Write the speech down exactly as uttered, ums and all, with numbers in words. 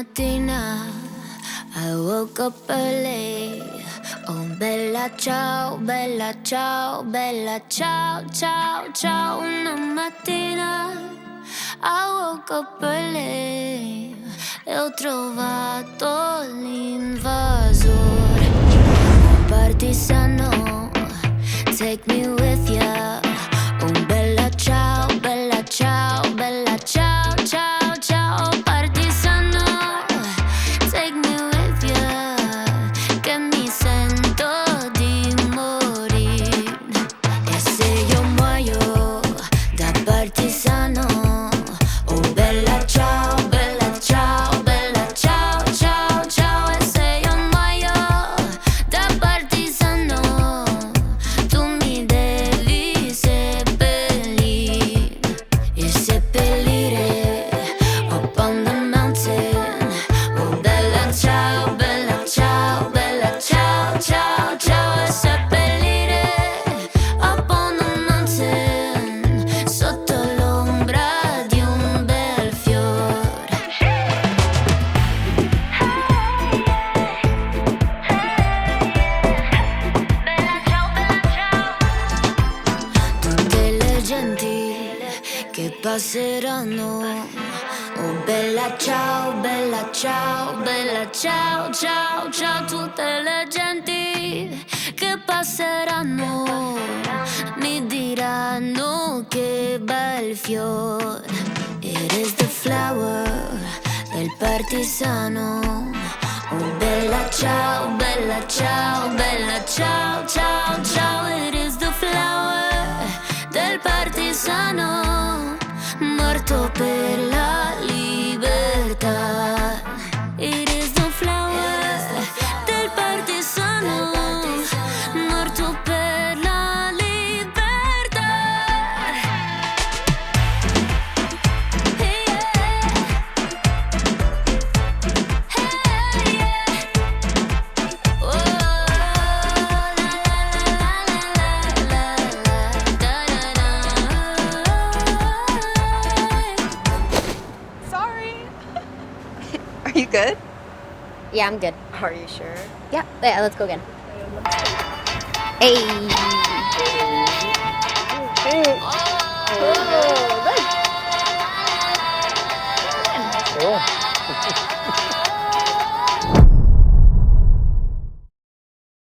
mattina I woke up early. Oh bella ciao, bella ciao, bella ciao, ciao, ciao. Una mattina I woke up early e ho trovato l'invasore. Un partigiano, take me with ya. Oh bella ciao, bella ciao, bella ciao, ciao, ciao. Partigiano, take me with ya, che mi sento di morire. E se io muoio da partigiano, oh bella ciao, bella ciao, bella ciao, ciao, ciao. E se io muoio da partigiano, tu mi devi seppellire. E seppellire up on the mountain. Oh bella ciao, bella ciao, bella ciao, ciao, ciao. E seppellire up on the mountain, sotto l'ombra di un bel fiore. Bella ciao, bella ciao. Tutte le genti che passeranno. Oh bella ciao, bella ciao, bella ciao, ciao, ciao. Tutte le genti che passeranno mi diranno che bel fiore. It is the flower del partigiano. Oh bella ciao, bella ciao, bella ciao, ciao, ciao. It is the flower del partigiano, morto per la libertà. It is the flower del partigiano, morto per la libertà. Hey, yeah. Hey, yeah. Oh, la la la la la la la da da da. Sorry. Are you good? Yeah, I'm good. Are you sure? Yeah, yeah, let's go again. Hey. Oh, good. Oh.